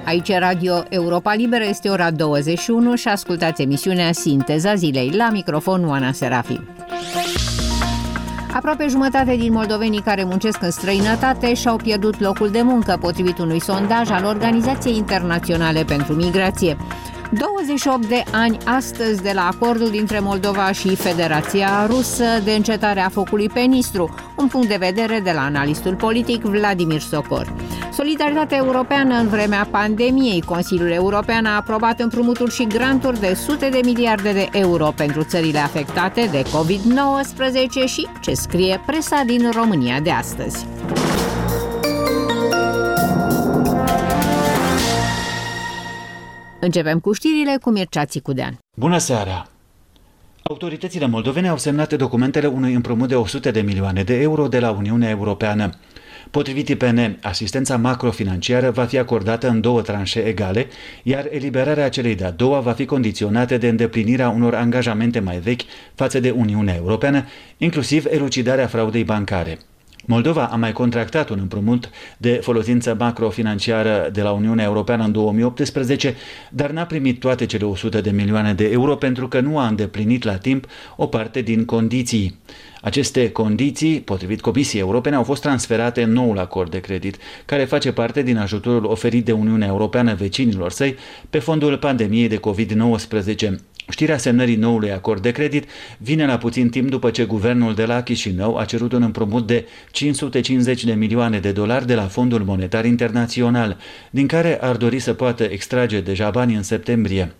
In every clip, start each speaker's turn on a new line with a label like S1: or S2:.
S1: Aici Radio Europa Liberă, este ora 21 și ascultați emisiunea Sinteza Zilei. La microfon Oana Serafim. Aproape jumătate din moldovenii care muncesc în străinătate și-au pierdut locul de muncă, potrivit unui sondaj al Organizației Internaționale pentru Migrație. 28 de ani astăzi de la acordul dintre Moldova și Federația Rusă de încetare a focului pe Nistru, un punct de vedere de la analistul politic Vladimir Socor. Solidaritatea europeană în vremea pandemiei. Consiliul European a aprobat împrumuturi și granturi de sute de miliarde de euro pentru țările afectate de COVID-19 și ce scrie presa din România de astăzi. Începem cu știrile cu Mircea Țicudean.
S2: Bună seara! Autoritățile moldovene au semnat documentele unui împrumut de 100 de milioane de euro de la Uniunea Europeană. Potrivit IPN, asistența macrofinanciară va fi acordată în două tranșe egale, iar eliberarea celei de-a doua va fi condiționată de îndeplinirea unor angajamente mai vechi față de Uniunea Europeană, inclusiv elucidarea fraudei bancare. Moldova a mai contractat un împrumut de folosință macrofinanciară de la Uniunea Europeană în 2018, dar n-a primit toate cele 100 de milioane de euro pentru că nu a îndeplinit la timp o parte din condiții. Aceste condiții, potrivit Comisiei Europene, au fost transferate în noul acord de credit, care face parte din ajutorul oferit de Uniunea Europeană vecinilor săi pe fondul pandemiei de COVID-19. Știrea semnării noului acord de credit vine la puțin timp după ce guvernul de la Chișinău a cerut un împrumut de 550 de milioane de dolari de la Fondul Monetar Internațional, din care ar dori să poată extrage deja bani în septembrie.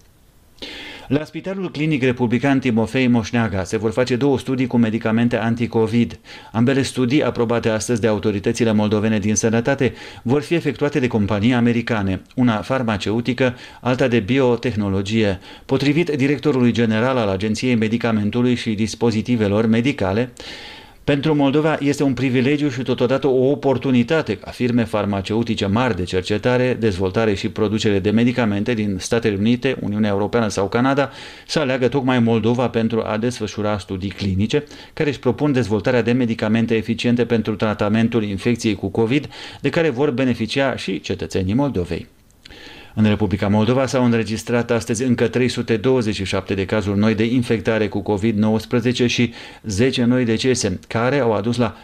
S2: La Spitalul Clinic Republican Timofei Moșneaga se vor face 2 studii cu medicamente anti-COVID. Ambele studii, aprobate astăzi de autoritățile moldovene din sănătate, vor fi efectuate de companii americane, una farmaceutică, alta de biotehnologie. Potrivit directorului general al Agenției Medicamentului și Dispozitivelor Medicale, pentru Moldova este un privilegiu și totodată o oportunitate ca firme farmaceutice mari de cercetare, dezvoltare și producere de medicamente din Statele Unite, Uniunea Europeană sau Canada să aleagă tocmai Moldova pentru a desfășura studii clinice care își propun dezvoltarea de medicamente eficiente pentru tratamentul infecției cu COVID, de care vor beneficia și cetățenii Moldovei. În Republica Moldova s-au înregistrat astăzi încă 327 de cazuri noi de infectare cu COVID-19 și 10 noi decese, care au adus la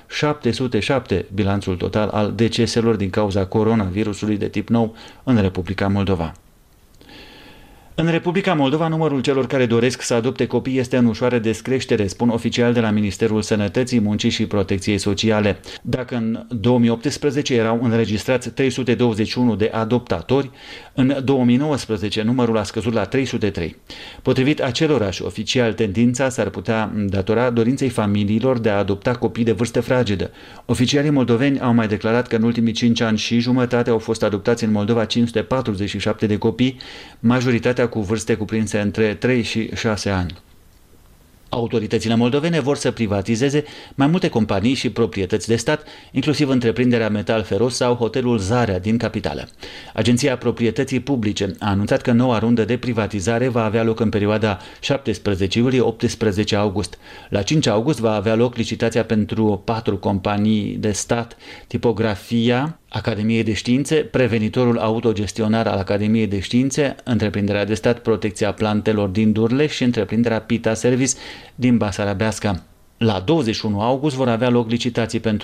S2: 707 bilanțul total al deceselor din cauza coronavirusului de tip nou în Republica Moldova. În Republica Moldova, numărul celor care doresc să adopte copii este în ușoară descreștere, spun oficial de la Ministerul Sănătății, Muncii și Protecției Sociale. Dacă în 2018 erau înregistrați 321 de adoptatori, în 2019 numărul a scăzut la 303. Potrivit acelorași oficiali, tendința s-ar putea datora dorinței familiilor de a adopta copii de vârstă fragedă. Oficialii moldoveni au mai declarat că în ultimii 5 ani și jumătate au fost adoptați în Moldova 547 de copii, majoritatea cu vârste cuprinse între 3 și 6 ani. Autoritățile moldovene vor să privatizeze mai multe companii și proprietăți de stat, inclusiv întreprinderea Metal Feros sau hotelul Zarea din capitală. Agenția Proprietății Publice a anunțat că noua rundă de privatizare va avea loc în perioada 17 iulie-18 august. La 5 august va avea loc licitația pentru 4 companii de stat: Tipografia Academiei de Științe, Prevenitorul autogestionar al Academiei de Științe, întreprinderea de stat Protecția Plantelor din Durleș și întreprinderea Pita Service din Basarabeasca. La 21 august vor avea loc licitații pentru